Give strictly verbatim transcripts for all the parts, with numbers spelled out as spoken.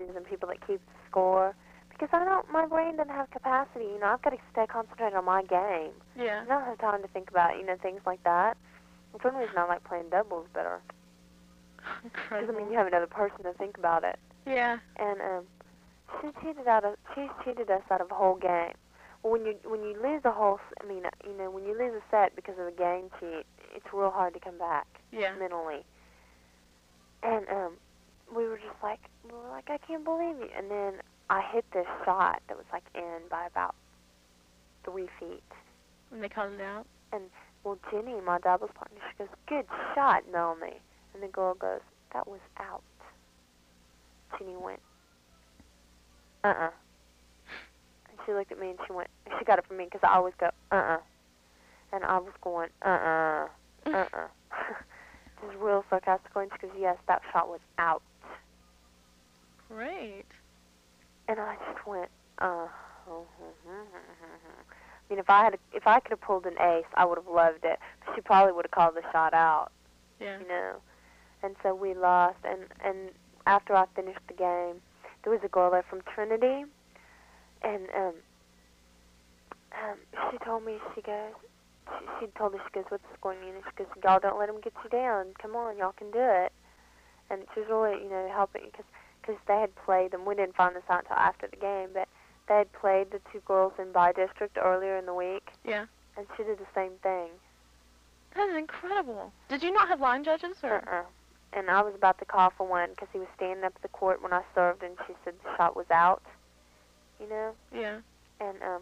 coaches and people that keep score. Because I don't, my brain doesn't have capacity. You know, I've got to stay concentrated on my game. Yeah. I don't have time to think about, you know, things like that. That's one reason I like playing doubles better. Because, Incredible. I mean, you have another person to think about it. Yeah. And um, she cheated out of, she cheated us out of a whole game. Well, when you when you lose a whole, I mean, you know, when you lose a set because of a game cheat, it's real hard to come back Yeah. mentally. And um, we were just like, we were like, I can't believe you. And then I hit this shot that was like in by about three feet. And they called it out? And, well, Jenny, my doubles partner, she goes, good shot, Melanie. And the girl goes, that was out. Jenny went, uh-uh. And she looked at me and she went, she got it from me because I always go, uh-uh. And I was going, uh-uh, uh-uh. Just real sarcastically. And she goes, yes, that shot was out. Great. And I just went, uh, I mean, if I had, if I could have pulled an ace, I would have loved it. But she probably would have called the shot out. Yeah. You know. And so we lost. And and after I finished the game, there was a girl there from Trinity, and um, um, she told me, she goes, she, she told her, she goes, what's the scoring unit? She goes, y'all don't let them get you down. Come on, y'all can do it. And she was really, you know, helping because because they had played them. We didn't find this out until after the game, but they had played the two girls in bi-district earlier in the week. Yeah. And she did the same thing. That is incredible. Did you not have line judges? Or? Uh-uh. And I was about to call for one because he was standing up at the court when I served, and she said the shot was out, you know? Yeah. And um,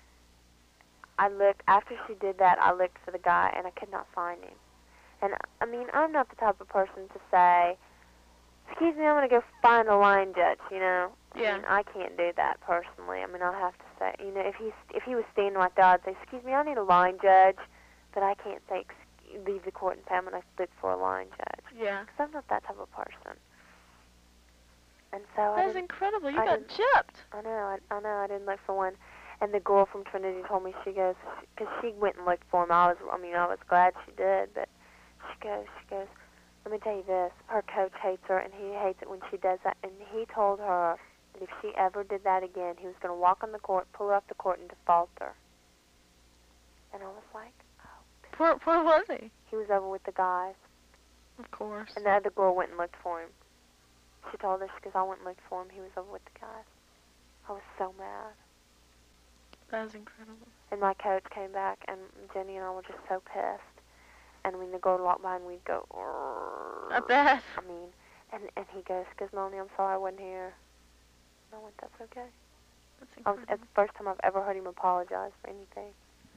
I looked, after she did that, I looked for the guy, and I could not find him. And, I mean, I'm not the type of person to say, excuse me, I'm going to go find a line judge, you know? Yeah. I mean, I can't do that personally. I mean, I'll have to say, you know, if he's if he was standing right there, I'd say, excuse me, I need a line judge, but I can't say, leave the court and say I'm going to look for a line judge. Yeah. Because I'm not that type of person. And so That I is didn't, incredible. You I got didn't- chipped. I know, I, I know, I didn't look for one. And the girl from Trinity told me, she goes, because she went and looked for him. I was, I mean, I was glad she did, but she goes, she goes, let me tell you this, her coach hates her, and he hates it when she does that. And he told her that if she ever did that again, he was going to walk on the court, pull her off the court, and default her. And I was like, oh. Where, where was he? He was over with the guys. Of course. And the other girl went and looked for him. She told us, because I went and looked for him, he was over with the guys. I was so mad. That is incredible. And my coach came back, and Jenny and I were just so pissed. And when the girl walked by, and we'd go, I bet. I mean, and, and he goes, because Melanie, I'm sorry I wasn't here. And I went, that's okay. That's I was, incredible. it's the first time I've ever heard him apologize for anything.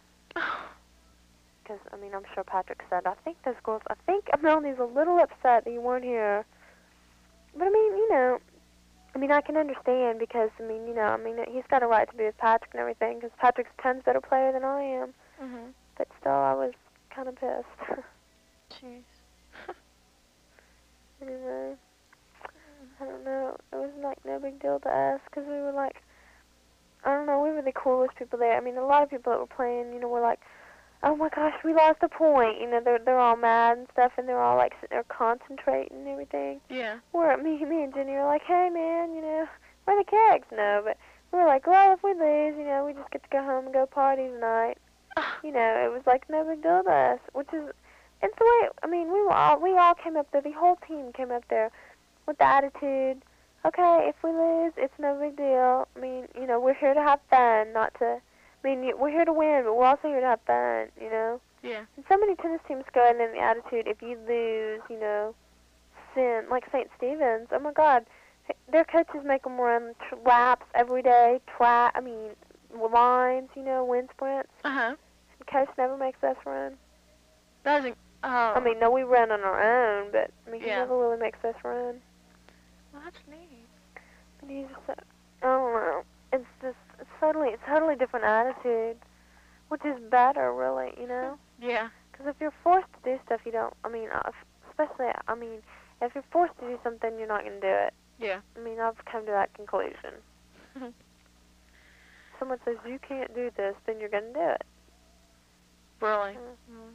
Because, I mean, I'm sure Patrick said, I think those girls, I think Melanie's a little upset that you weren't here. But, I mean, you know, I mean, I can understand because, I mean, you know, I mean, he's got a right to be with Patrick and everything because Patrick's a tons better player than I am. Mm-hmm. But still, I was kind of pissed. Jeez. Anyway, I don't know. It was, like, no big deal to us because we were, like, I don't know, we were the coolest people there. I mean, a lot of people that were playing, you know, were like, oh my gosh, we lost a point. You know, they're they're all mad and stuff, and they're all like sitting there concentrating and everything. Yeah. Where me, me and Jenny were like, hey man, you know, where are the kegs? No, but we were like, well, if we lose, you know, we just get to go home and go party tonight. You know, it was like no big deal to us, which is, it's the way. I mean, we were all we all came up there. The whole team came up there with the attitude. Okay, if we lose, it's no big deal. I mean, you know, we're here to have fun, not to. I mean, we're here to win, but we're also here to have fun, you know? Yeah. And so many tennis teams go in the attitude, if you lose, you know, sin, like Saint Stephen's, oh my God, their coaches make them run tr- laps every day, tra- I mean, lines, you know, wind sprints. Uh-huh. And coach never makes us run. That is, oh. I mean, no, we run on our own, but, I mean, he Yeah. never really makes us run. Well, that's neat. And he's just, so, I don't know, it's just, it's totally, it's totally different attitude, which is better, really, you know? Yeah. Because if you're forced to do stuff you don't, I mean, uh, especially, I mean, if you're forced to do something, you're not going to do it. Yeah. I mean, I've come to that conclusion. Someone says, you can't do this, then you're going to do it. Really? Mm-hmm.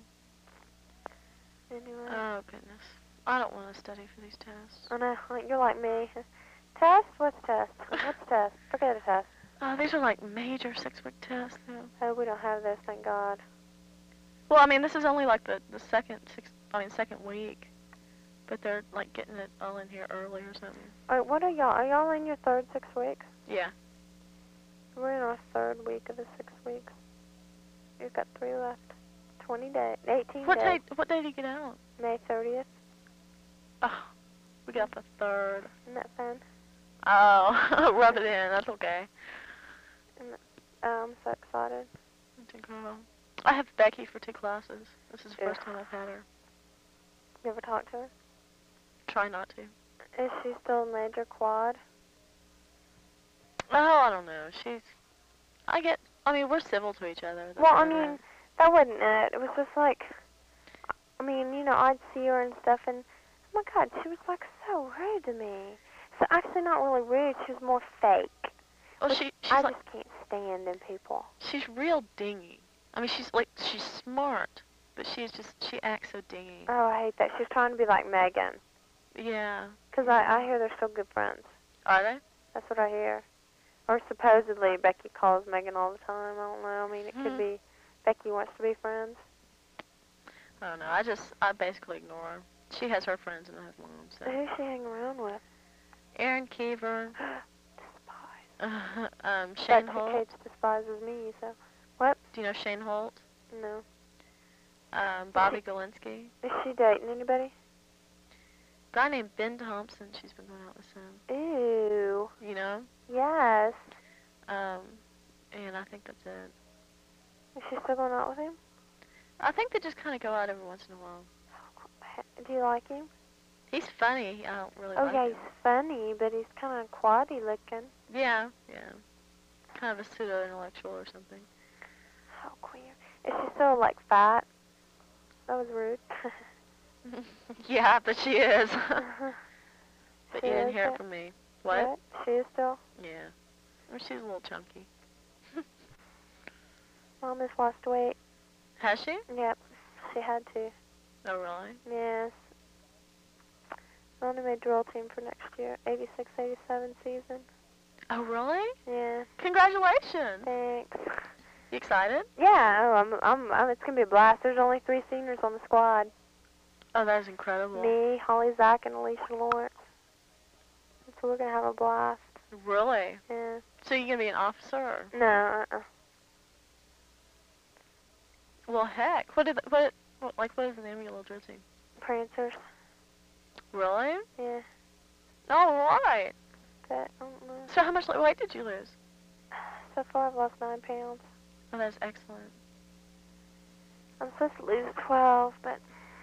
Anyway. Oh, goodness. I don't want to study for these tests. I know, like, you're like me. Test? What's test? What's test? Forget a test. Uh, these are like major six-week tests, though. Oh, we don't have those, thank God. Well, I mean, this is only like the, the second six, I mean, second week. But they're like getting it all in here early or something. Alright, what are y'all? Are y'all in your third six weeks? Yeah. We're in our third week of the six weeks. We've got three left. twenty days. eighteen What days. day? What day do you get out? May thirtieth. Oh, we got the third. Isn't that fun? Oh, rub it in. That's okay. Oh, I'm so excited. That's incredible. I have Becky for two classes. This is the Yeah. first time I've had her. You ever talk to her? Try not to. Is she still major quad? Oh, I don't know. She's. I get. I mean, we're civil to each other. That's Well, I about mean, it. that wasn't it. It was just like, I mean, you know, I'd see her and stuff, and oh my God, she was like so rude to me. So actually, not really rude. She was more fake. Well, which she. She's I like. just can't stand in people. She's real dingy. I mean, she's like. She's smart, but she's just. She acts so dingy. Oh, I hate that. She's trying to be like Megan. Yeah. Because I, I hear they're still good friends. Are they? That's what I hear. Or supposedly Becky calls Megan all the time. I don't know. I mean, it Hmm. could be Becky wants to be friends. I don't know. I just. I basically ignore her. She has her friends and I have mine. So. Who's she hanging around with? Aaron Keever. Despise. Uh, um, Shane But Holt. Kate despises me, so. What? Do you know Shane Holt? No. Um, Bobby Galinsky. Is she dating anybody? A guy named Ben Thompson. She's been going out with some. Ew. You know. Yes. Um, and I think that's it. Is she still going out with him? I think they just kind of go out every once in a while. Do you like him? He's funny. I don't really Oh, like yeah, him. he's funny, but he's kind of quaddy looking. Yeah, yeah. Kind of a pseudo-intellectual or something. How queer. Is she still, like, fat? That was rude. Yeah, but she is. But She you didn't is hear it? it from me. What? She is still? Yeah. Well, she's a little chunky. Mom has lost weight. Has she? Yep, she had to. Oh, really? Yes. I only made drill team for next year, eighty-six eighty-seven season. Oh, really? Yeah. Congratulations. Thanks. You excited? Yeah. Oh, I'm. I'm. I'm it's gonna be a blast. There's only three seniors on the squad. Oh, that is incredible. Me, Holly, Zach, and Alicia Lawrence. So we're gonna have a blast. Really? Yeah. So you're gonna be an officer? Or? No. Uh. uh Well, heck. What did what, what like what is the name of your little drill team? Prancers. Really? Yeah. All right. But I don't know. So how much weight did you lose? So far, I've lost nine pounds. Oh, that's excellent. I'm supposed to lose twelve, but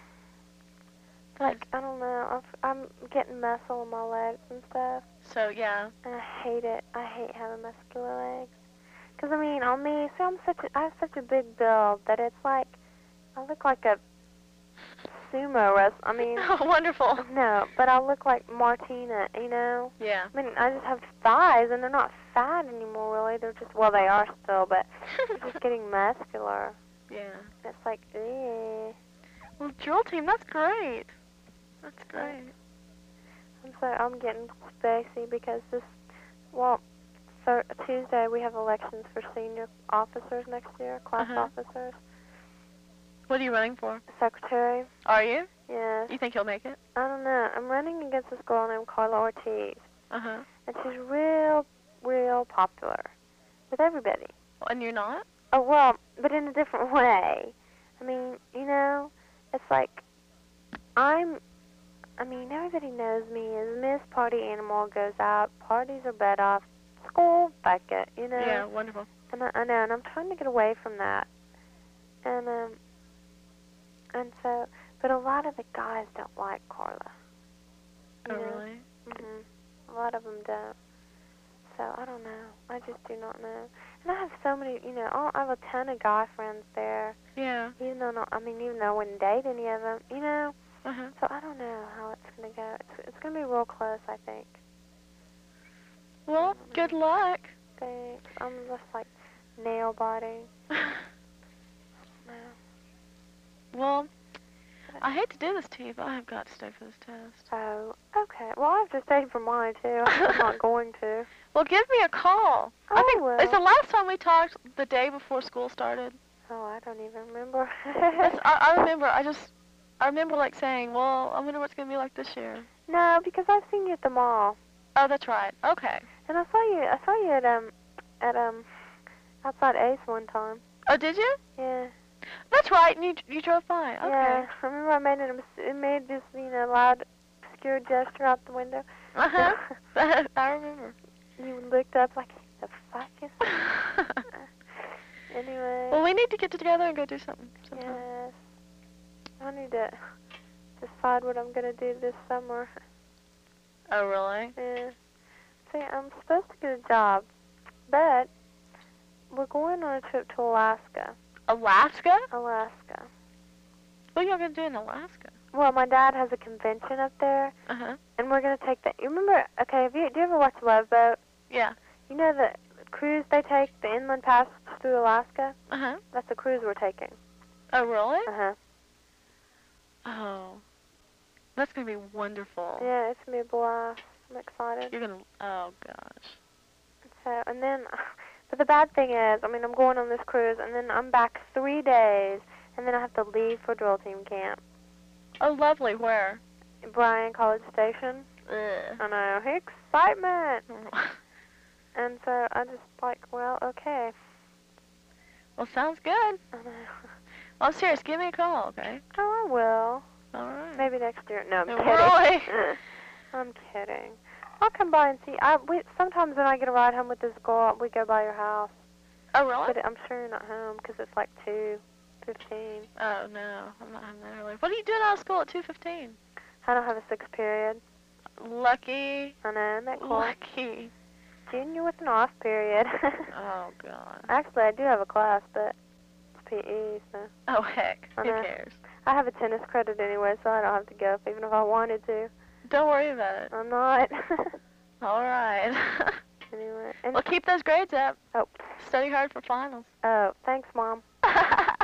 like I don't know. I've, I'm getting muscle in my legs and stuff, So yeah. and I hate it. I hate having muscular legs. Cause I mean, on me, see, I'm such a, I have such a big build that it's like I look like a sumo wrestler. I mean, Oh, wonderful. no, but I look like Martina. You know. Yeah. I mean, I just have thighs, and they're not fat anymore, really. They're just, well, they are still, but they're just getting muscular. Yeah. It's like, eh. Well, drill team, that's great. That's great. I'm sorry, I'm getting spacey because this, well, thir- Tuesday we have elections for senior officers next year, class Uh-huh. officers. What are you running for? Secretary, Are you? yes. You think you'll make it? I don't know. I'm running against this girl named Carla Ortiz, Uh-huh. and she's real, real popular with everybody. And you're not? Oh, well, but in a different way. I mean, you know, it's like, I'm, I mean, everybody knows me as Miss Party Animal, goes out, parties are bet off, school, fuck it, you know? Yeah, wonderful. And I, I know, and I'm trying to get away from that. And, um, and so, but a lot of the guys don't like Carla. Oh, You know? really? Mhm. A lot of them don't. So I don't know. I just do not know. And I have so many, you know, I have a ton of guy friends there. Yeah. Even though, not, I mean, even though I wouldn't date any of them, you know. Uh-huh. So I don't know how it's gonna go. It's, it's gonna be real close, I think. Well, good luck. Thanks. I'm just like nail biting. No. Well, Okay. I hate to do this to you, but I have got to stay for this test. Oh, okay. Well, I have to stay for mine, too. I'm not going to. Well, give me a call. Oh, I think I will. it's the last time we talked the day before school started. Oh, I don't even remember. That's, I, I remember. I just, I remember like saying, well, I wonder what's gonna be like this year. No, because I've seen you at the mall. Oh, that's right. Okay. And I saw you, I saw you at, um, at, um, outside Ace one time. Oh, did you? Yeah. That's right. And you, you drove by. Okay. Yeah. I remember I made it, it made this, you know, loud, obscure gesture out the window. Uh huh. I remember. You looked up like, the fuck is that? Anyway. Well, we need to get together and go do something sometime. Yes. I need to decide what I'm gonna do this summer. Oh, really? Yeah. See, I'm supposed to get a job, but we're going on a trip to Alaska. Alaska? Alaska. What are y'all gonna do in Alaska? Well, my dad has a convention up there, Uh huh. and we're gonna take the. You remember? Okay, have you do you ever watch Love Boat? Yeah. You know the cruise they take, the inland pass through Alaska. Uh huh. That's the cruise we're taking. Oh, really? Uh huh. Oh, that's gonna be wonderful. Yeah, it's gonna be a blast. I'm excited. You're gonna. Oh gosh. So, and then, but the bad thing is, I mean, I'm going on this cruise, and then I'm back three days, and then I have to leave for drill team camp. Oh, lovely. Where? Bryan College Station. Ugh. I know, excitement. And so I just like, well, okay. Well, sounds good. I know. Well, I'm serious. Give me a call, okay? Oh, I will. All right. Maybe next year. No, I'm No, kidding. really? I'm kidding. I'll come by and see. I we sometimes when I get a ride home with this girl, we go by your house. Oh, really? But I'm sure you're not home because it's like two fifteen. Oh no, I'm not home that early. What are you doing out of school at two fifteen? I don't have a sixth period. Lucky. I know, isn't that cool? Lucky. Junior with an off period. Oh god. Actually, I do have a class, but it's P E, so. Oh heck. I Who know. cares? I have a tennis credit anyway, so I don't have to go, even if I wanted to. Don't worry about it. I'm not. All right. Anyway. And, Well, keep those grades up. oh, Study hard for finals. oh, thanks, Mom. uh,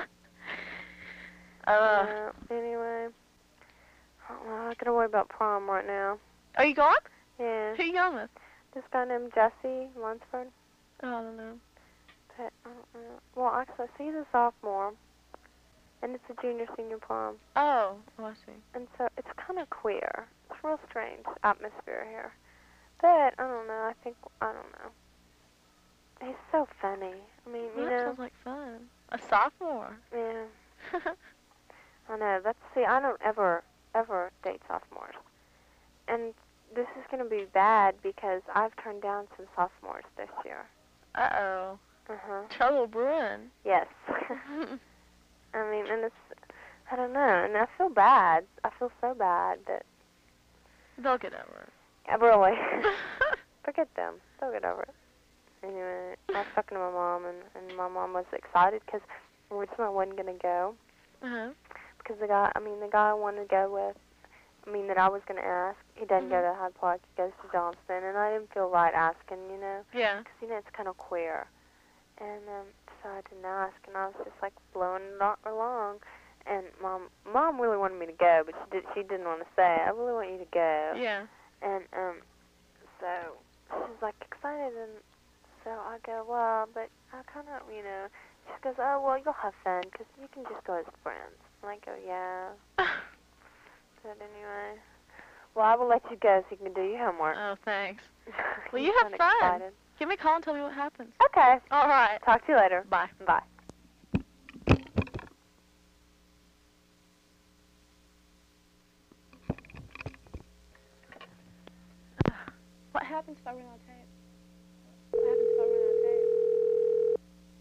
Uh, anyway. I don't know, I gotta worry about prom right now. are you going? Yeah. Who you going with? This guy named Jesse Lunsford. Oh, I don't know. But, I don't know. Well, actually, see, he's a sophomore. And it's a junior senior prom. Oh, oh, I see. And so it's kind of queer. It's a real strange atmosphere here. But, I don't know, I think, I don't know. He's so funny. I mean, Well, you that know. sounds like fun. A sophomore. Yeah. I know. That's, see, I don't ever, ever date sophomores. And this is going to be bad because I've turned down some sophomores this year. Uh-oh. Uh-huh. Trouble brewing. Yes. I mean, and it's, I don't know, and I feel bad. I feel so bad that, They'll get over it. yeah, really, forget them. They'll get over it. Anyway, I was talking to my mom, and, and my mom was excited because originally I wasn't going to go. Uh-huh. Because the guy, I mean, the guy I wanted to go with, I mean, that I was going to ask, he doesn't go to Hyde Park, he goes to Johnston, and I didn't feel right asking, you know, Yeah. because, you know, it's kind of queer. And um, so I didn't ask, and I was just, like, blowing it all along. And Mom Mom really wanted me to go, but she, did, she didn't want to say, I really want you to go. Yeah. And um, so she was, like, excited, and so I go, well, but I kind of, you know, she goes, oh, well, you'll have fun, because you can just go as friends. And I go, yeah. But anyway, well, I will let you go so you can do your homework. Oh, thanks. Well, You you have sound fun. excited. Give me a call and tell me what happens. Okay. All right. Talk to you later. Bye. Bye. What happens if I run out of tape? What happens if I run out of tape?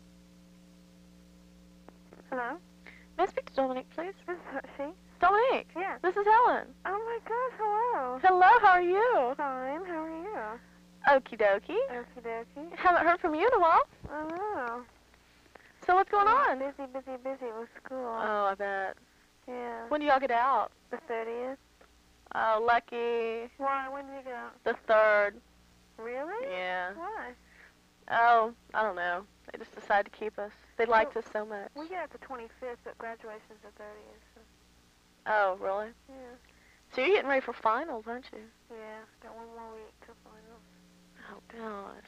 Hello? May I speak to Dominique, please? This is she? Dominique. Yeah. This is Helen. Oh my gosh, hello. Hello, how are you? Fine, how are you? Okie dokie. Okie dokie. Haven't heard from you in a while. I know. So what's going on? Busy, busy, busy with school. Oh, I bet. Yeah. When do y'all get out? The thirtieth? Oh, lucky. Why? When did you get out? The third. Really? Yeah. Why? Oh, I don't know. They just decided to keep us. They liked us so much. We get out the twenty-fifth, but graduation's the thirtieth. So. Oh, really? Yeah. So you're getting ready for finals, aren't you? Yeah. Got one more week to finals. Oh, gosh.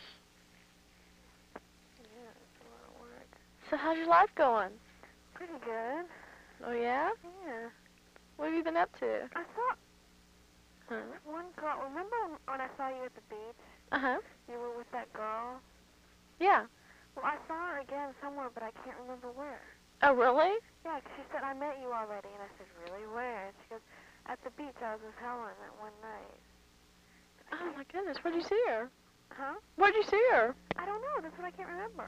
Yeah, it's a lot of work. So how's your life going? Pretty good. Oh, yeah? Yeah. What have you been up to? I saw Huh? one girl. Remember when I saw you at the beach? Uh-huh. You were with that girl? Yeah. Well, I saw her again somewhere, but I can't remember where. Oh, really? Yeah, 'cause she said, I met you already. And I said, really? Where? And she goes, at the beach. I was with Helen that one night. Oh, my goodness. Where'd you see her? Huh? Where'd you see her? I don't know. That's what I can't remember.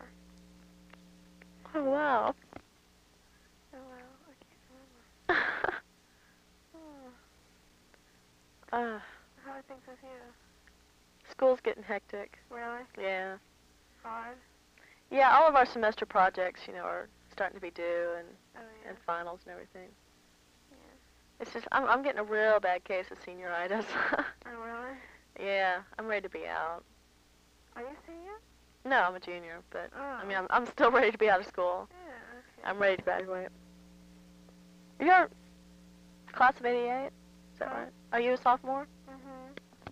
Oh, wow. Oh, well, I can't remember. Hmm. uh, How are things with you? school's getting hectic. Really? Yeah. Hard? Yeah, all of our semester projects, you know, are starting to be due, and, Oh, yeah. and finals and everything. Yeah. It's just, I'm, I'm getting a real bad case of senioritis. Oh, really? Yeah, I'm ready to be out. Are you senior? No, I'm a junior, but, Oh. I mean, I'm, I'm still ready to be out of school. Yeah, okay. I'm ready to graduate. You're class of eighty-eight? Is that Huh? right? Are you a sophomore? Mm-hmm.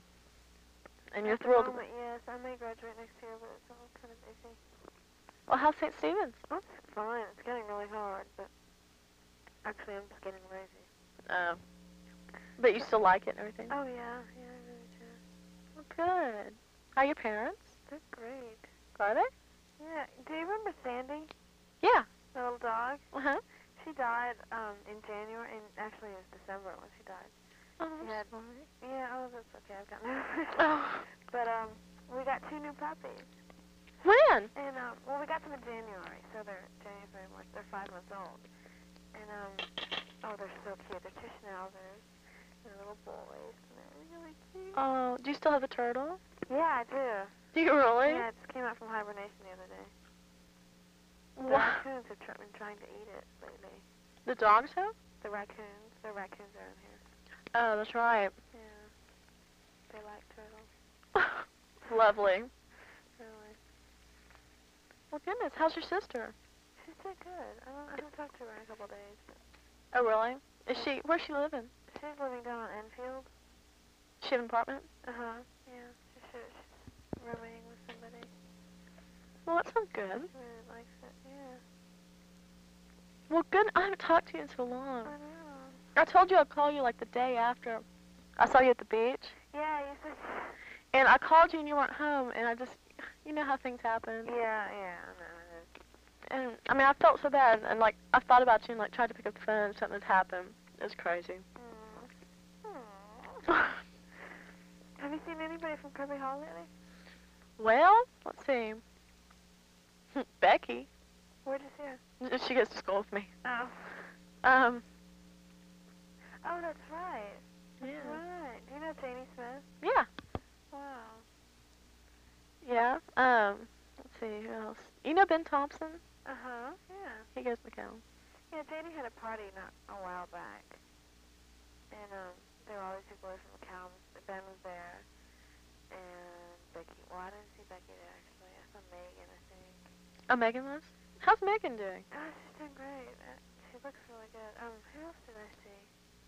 And you're At thrilled? the moment, yes. I may graduate next year, but it's all kind of iffy. Well, how's Saint Stephen's? Oh, it's fine. It's getting really hard, but actually I'm just getting lazy. Oh. But you still like it and everything? Oh, yeah. Yeah, I really do. Well, good. How are your parents? They're great. Are they? Yeah. Do you remember Sandy, Yeah. the little dog? Uh-huh. She died um, in January, and actually it was December when she died. Oh, I'm Yeah. sorry. Yeah, oh, that's okay. I've got nervous. Oh. But um, we got two new puppies. When? And, um, well, we got them in January, so they're January, February, March. They're five months old. And, um, oh, they're so cute. They're two schnauzers. They're little boys, and they're really cute. Oh, do you still have a turtle? Yeah, I do. Do you really? Yeah, it just came out from hibernation the other day. The Wow. raccoons have tr- been trying to eat it lately. The dogs have? The raccoons. The raccoons are in here. Oh, that's right. Yeah. They like turtles. Lovely. Really. Well, goodness, how's your sister? She's doing good. I, don't, I haven't talked to her in a couple days. But Oh, really? Is she, where's she living? she's living down on Enfield. She have an apartment? Uh-huh. Yeah. She should, she's rooming with somebody. Well, that sounds good. She really likes it. Yeah. Well, good. I haven't talked to you in so long. I know. I told you I'd call you like the day after I saw you at the beach. Yeah, you said... And I called you and you weren't home, and I just, you know how things happen. Yeah, yeah, I know it is. And, I mean, I felt so bad, and, like, I thought about you and, like, tried to pick up the phone and something had happened. It was crazy. Mm. Aw. Have you seen anybody from Kirby Hall lately? Well, let's see. Becky. Where'd you see her? She goes to school with me. Oh. Um, Oh, that's right. yeah. Right. Do you know Janie Smith? Yeah. Wow. Yeah. Um, let's see, who else? You know Ben Thompson? Uh-huh. Yeah. He goes to McAllen. Yeah, Janie had a party not a while back. And, um, there were all these people from McAllen. Ben was there. And Becky. Well, I didn't see Becky there, actually. I saw Megan, I think. Oh, Megan was? How's Megan doing? Oh, she's doing great. Uh, she looks really good. Um, who else did I see?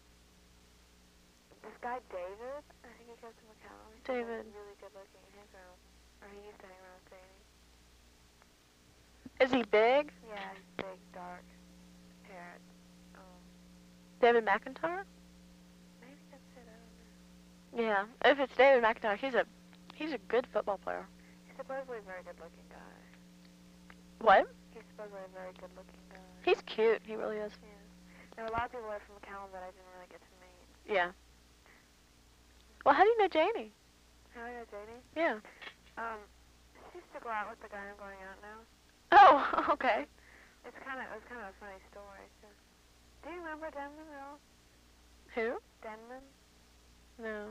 This guy, David, I think he goes to McAllen. He's David. really good looking. He hangs around, or he used to hang around with Janie. Is he big? Yeah, he's big, dark, hair. Um, David McIntyre? maybe that's it, I don't know. Yeah. If it's David McIntyre, he's a he's a good football player. He's supposedly a very good looking guy. What? He's supposedly a very good looking guy. He's cute. He really is. Yeah. There were a lot of people there from McAllen that I didn't really get to meet. Yeah. Well, how do you know Janie? How do you know Janie? Yeah. Um, she used to go out with the guy I'm going out now. Oh, okay. It's kind of, it was kind of a funny story. So. Do you remember Denman at all? Who? Denman? No.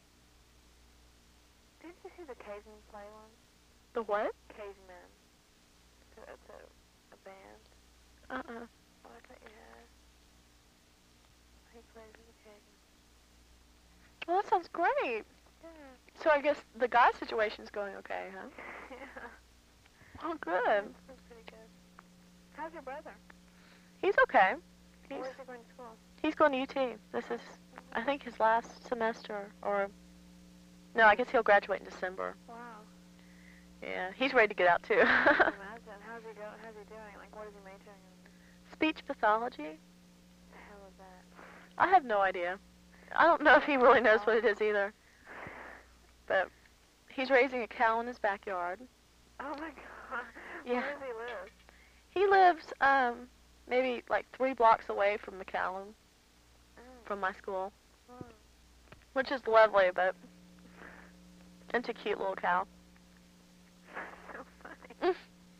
Did you see the Cavemen play once? The what? Cavemen. It's a, it's a, a band. Uh-uh. Oh, I thought you had. He plays in the Cavemen. Well, that sounds great. Yeah. So I guess the guy situation's going okay, huh? Yeah. Oh, good. That's pretty good. How's your brother? He's okay. He's, Where's he going to school? he's going to U T. This is, I think, his last semester, or, no, I guess he'll graduate in December. Wow. Yeah, he's ready to get out, too. I can imagine. How's he, go, how's he doing? Like, what is he majoring in? Speech pathology? The hell is that? I have no idea. I don't know if he really knows what it is either. But he's raising a cow in his backyard. Oh my god. Yeah. Where does he live? He lives um maybe like three blocks away from McAllen, Oh. from my school, Oh. which is lovely, but it's a cute little cow. So funny.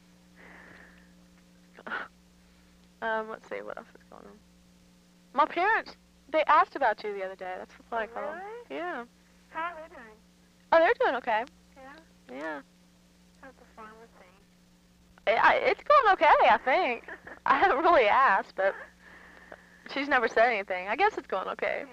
um, let's see, what else is going on? My parents, they asked about you the other day. That's what I Oh, called. really? Yeah. How are they doing? Oh, they're doing okay. Yeah? Yeah. How's the pharmacy? It, I, it's going okay, I think. I haven't really asked, but she's never said anything. I guess it's going okay.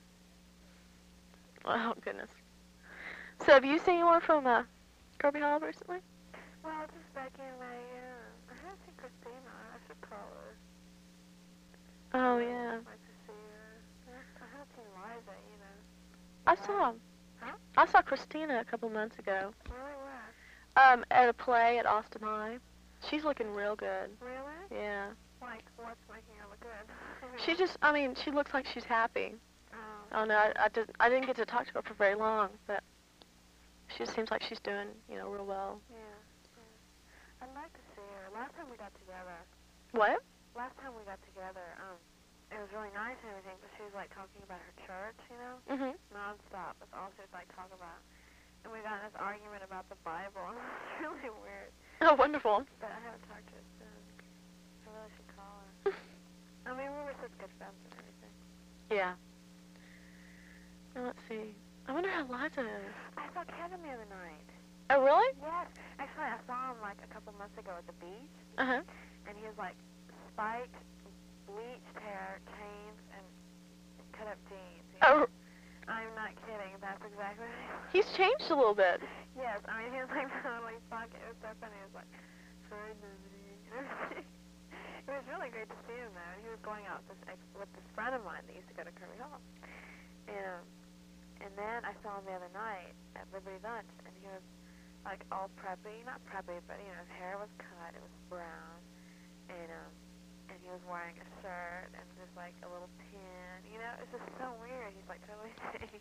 Yeah. Oh, goodness. So have you seen anyone from uh, Kirby Hall recently? Well, just back in my, uh, I haven't seen Christina. I should call her. Oh, I'd yeah. like to see her. I haven't seen Liza, you know. I saw Huh? I saw Christina a couple months ago. Really? Where? Um, at a play at Austin High. She's looking real good. Really? Yeah. Like, what's making her look good? She just, I mean, she looks like she's happy. Oh. I don't know, I, I, did, I didn't get to talk to her for very long, but she just seems like she's doing, you know, real well. Yeah. Yeah. I'd like to see her. Last time we got together, What? last time we got together, um, it was really nice and everything, but she was, like, talking about her church, you know? Mm-hmm. Non-stop. That's all she was, like, talking about. And we got in this argument about the Bible. It was really weird. Oh, wonderful. But I haven't talked to her since. I really should call her. I mean, we were such good friends and everything. Yeah. Now, let's see. I wonder how Liza is. I saw Kevin the other night. Oh, really? Yes. Actually, I saw him, like, a couple months ago at the beach. Uh-huh. And he was, like, spiked, bleached hair, chains, and cut-up jeans. You know? Oh, I'm not kidding. That's exactly what he was. he's changed a little bit. Yes. I mean, he was, like, totally fucking. It was so funny. He was like, sorry, Disney. It was really great to see him, though. And he was going out with this, ex- with this friend of mine that used to go to Kirby Hall. And, um, and then I saw him the other night at Liberty Lunch, and he was, like, all preppy. Not preppy, but, you know, his hair was cut. It was brown. And, um, and he was wearing a shirt and just, like, a little pin. You know, it's just so weird. He's, like, totally changed.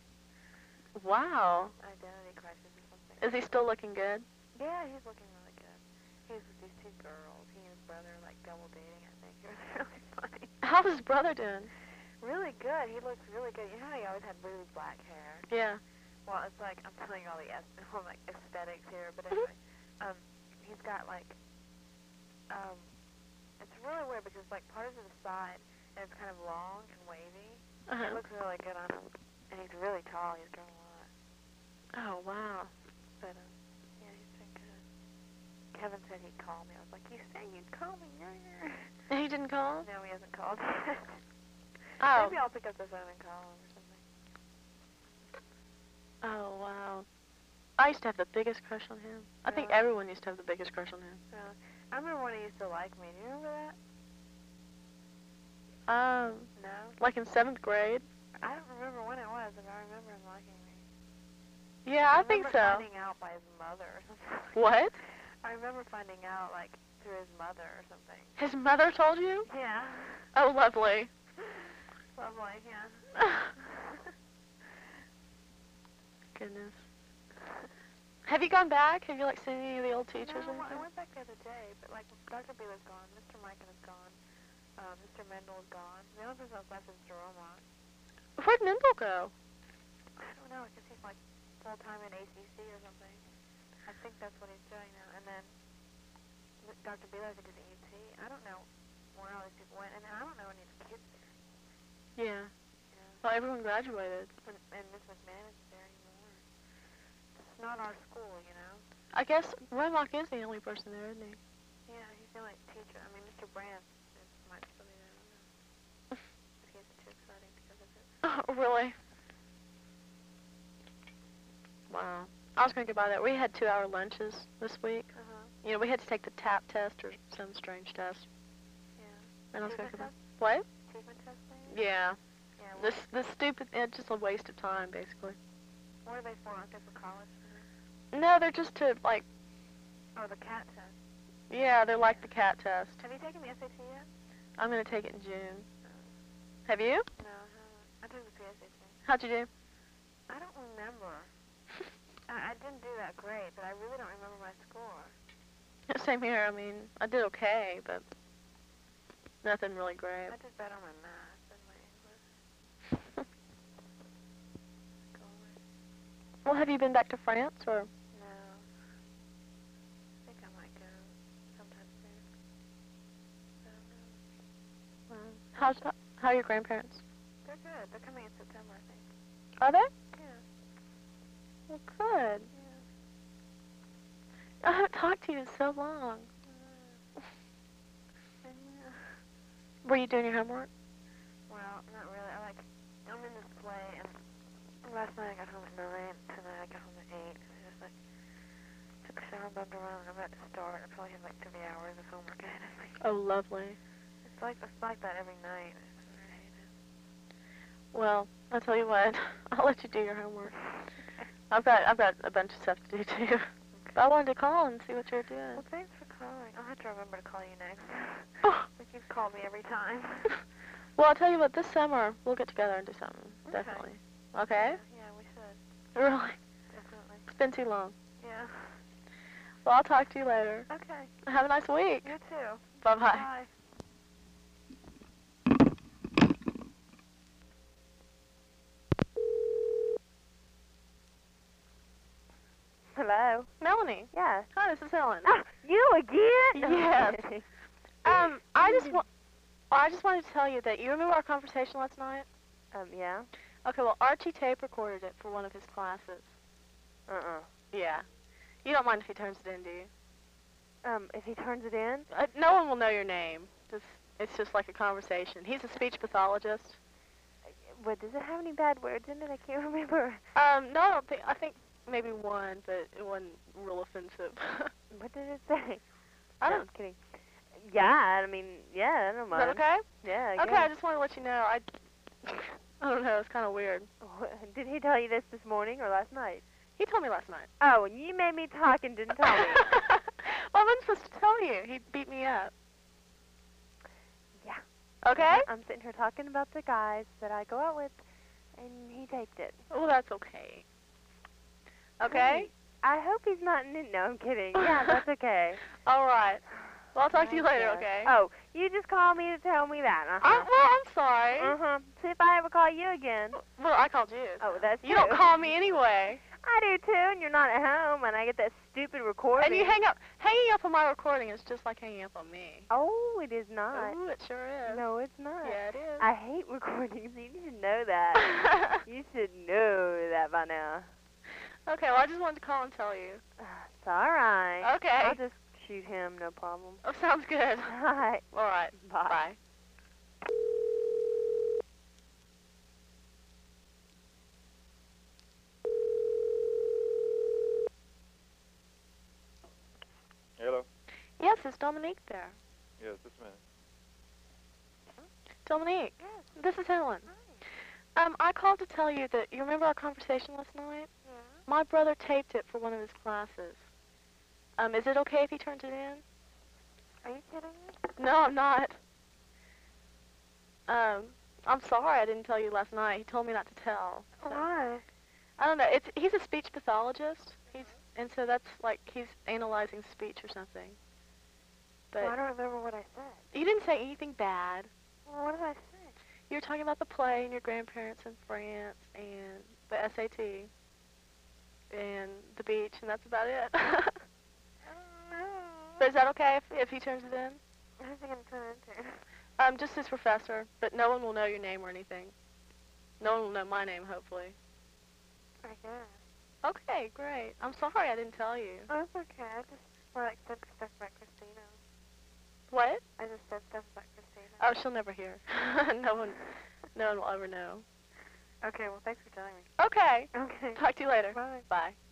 Wow. Identity crisis or something. Is he still looking good? Yeah, he's looking really good. He was with these two girls. He and his brother, like, double dating, I think. It was really funny. How's his brother doing? Really good. He looks really good. You know how he always had really black hair? Yeah. Well, it's like, I'm telling you all the es- all, like, aesthetics here, but anyway. um, he's got, like, um, it's really weird because, like, part of the side, and it's kind of long and wavy. Uh-huh. It looks really good on him. And he's really tall. He's grown a lot. Oh, wow. But, um, yeah, he's been good. Kevin said he'd call me. I was like, you said you'd call me. And he didn't call? No, he hasn't called yet. Oh. Maybe I'll pick up the phone and call him or something. Oh, wow. I used to have the biggest crush on him. I think Really? everyone used to have the biggest crush on him. Uh, I remember when he used to like me. Do you remember that? Um, No? like in seventh grade? I don't remember when it was, but I remember him liking me. Yeah, I, think remember so. finding out by his mother or something. What? I remember finding out, like, through his mother or something. His mother told you? Yeah. Oh, lovely. Lovely, yeah. Goodness. Have you gone back? Have you, like, seen any of the old teachers No, or I anything? went back the other day, but, like, Doctor Beeler's gone, Mister Mikan is gone, uh, Mister Mendel is gone. The only person that's left is Mister Romont. Where'd Mendel go? I don't know, I guess he's, like, full-time in A C C or something. I think that's what he's doing now. And then Doctor Beeler, I think, is E T. I don't know where all these people went, and I don't know any of the kids there. Yeah. You know? Well, everyone graduated. And, and Miss McMahon isn't there anymore. It's not our school, you know? I guess Romock is the only person there, isn't he? Yeah, he's the only teacher. I mean, Mister Brandt is, might still be there. I don't know. If he's too exciting to go visit. Oh, really? Wow. I was going to go by that. We had two-hour lunches this week. Uh-huh. You know, we had to take the TAP test or some strange test. Yeah. And I was Did going to that go by. What? placement testing? Yeah. Yeah. What, This this stupid, it's just a waste of time, basically. what are they for? Aren't they for college? No, they're just to, like, Oh, the CAT test. yeah, they're like the CAT test. Have you taken the S A T yet? I'm going to take it in June. Have you? No, I haven't. I took the S A T. How'd you do? I don't remember. I, I didn't do that great, but I really don't remember my score. Same here. I mean, I did okay, but nothing really great. I did better on my math than my English. Well, have you been back to France, or? No. I think I might go sometime soon. I don't know. Well, how's how are your grandparents? They're good. They're coming in September, I think. Are they? Yeah. Well, good. Yeah. I haven't talked to you in so long. Uh, yeah. Were you doing your homework? Well, not really. I like, I'm in this play, and last night I got home at nine. Tonight I got home at eight. I just like took a shower, bumped around, and I'm about to start. I probably have like three hours of homework ahead of me. Oh, lovely. It's like it's like that every night. I hate it. Well, I'll tell you what. I'll let you do your homework. I've got I've got a bunch of stuff to do too. But I wanted to call and see what you're doing. Well, thanks for calling. I'll have to remember to call you next. Oh. Like you've called me every time. Well, I'll tell you what. This summer we'll get together and do something. Okay. Definitely. Okay? Yeah, yeah, we should. Really? Definitely. It's been too long. Yeah. Well, I'll talk to you later. Okay. Have a nice week. You too. Bye-bye. Bye. Hello. Melanie. Yeah. Hi, this is Helen. Oh, you again? Yes. Um, I just wa- I just wanted to tell you that you remember our conversation last night? um, yeah. Okay, well, Archie tape recorded it for one of his classes. Uh-uh. Yeah. You don't mind if he turns it in, do you? Um, if he turns it in? Uh, no one will know your name. Just it's just like a conversation. He's a speech pathologist. What, does it have any bad words in it? I can't remember. Um, no, I don't think. I think maybe one, but it wasn't real offensive. What did it say? I No, don't. I'm kidding. Yeah, I mean, yeah, I don't Is mind. that okay? Yeah, I Okay, I guess. just want to let you know. I. I don't know. It's kind of weird. Wh- Did he tell you this this morning or last night? He told me last night. Oh, and you made me talk and didn't tell me. Well, I wasn't supposed to tell you. He beat me up. Yeah. Okay? I'm sitting here talking about the guys that I go out with, and he taped it. Well, that's okay. Okay? Hey, I hope he's not in it. No, I'm kidding. Yeah, that's okay. All right. Well, I'll talk to you Oh, later, gosh. okay? Oh, you just called me to tell me that. I, Uh-huh. well, I'm sorry. Uh-huh. See if I ever call you again. Well, I called you. Oh, so. that's You true. don't call me anyway. I do too, and you're not at home, and I get that stupid recording. And you hang up. Hanging up on my recording is just like hanging up on me. Oh, it is not. Ooh, it sure is. No, it's not. Yeah, it is. I hate recordings. You should know that. You should know that by now. Okay, well, I just wanted to call and tell you. It's all right. Okay. I'll just shoot him, no problem. Oh, sounds good. All right. All right. Bye. Bye. Hello. Yes, is Dominique there? Yes, this man. Dominique. Yes. This is Helen. Um, I called to tell you that you remember our conversation last night? Yeah. My brother taped it for one of his classes. Um, is it okay if he turns it in? Are you kidding me? No, I'm not. Um, I'm sorry I didn't tell you last night. He told me not to tell. So. Why? I don't know. It's he's a speech pathologist. He's and so that's like he's analyzing speech or something. But Well, I don't remember what I said. you didn't say anything bad. Well, what did I say? You were talking about the play and your grandparents in France and the S A T and the beach, and that's about it. I don't know. But is that okay if, if he turns it in? What is he going to turn it into? Um, just his professor, but no one will know your name or anything. No one will know my name, hopefully. I guess. Okay, great. I'm sorry I didn't tell you. Oh, it's okay. I just well, like said stuff about Christina. What? I just said stuff about Christina. Oh, she'll never hear. no one, no one will ever know. Okay, well, thanks for telling me. Okay. Okay. Talk to you later. Bye. Bye.